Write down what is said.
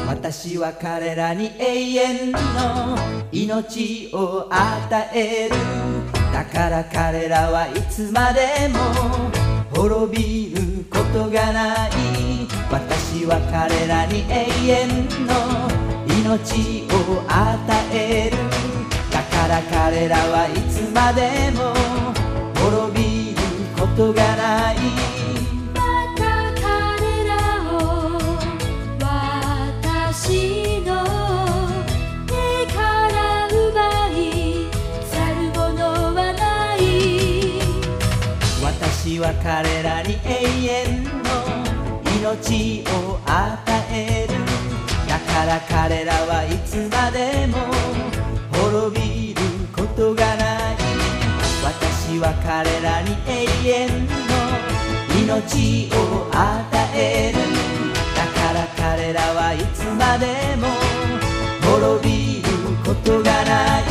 私は彼らに永遠の命を与える。だから彼らはいつまでも滅びることがない。私は彼らに永遠の命を与える。だから彼らはいつまでも滅びることがない。 また彼らを私の手から奪い去るものはない。 私は彼らに永遠の命を与える。だから彼らはいつまでも滅びることがない。私は彼らに永遠の命を与える。だから彼らはいつまでも滅びることがない。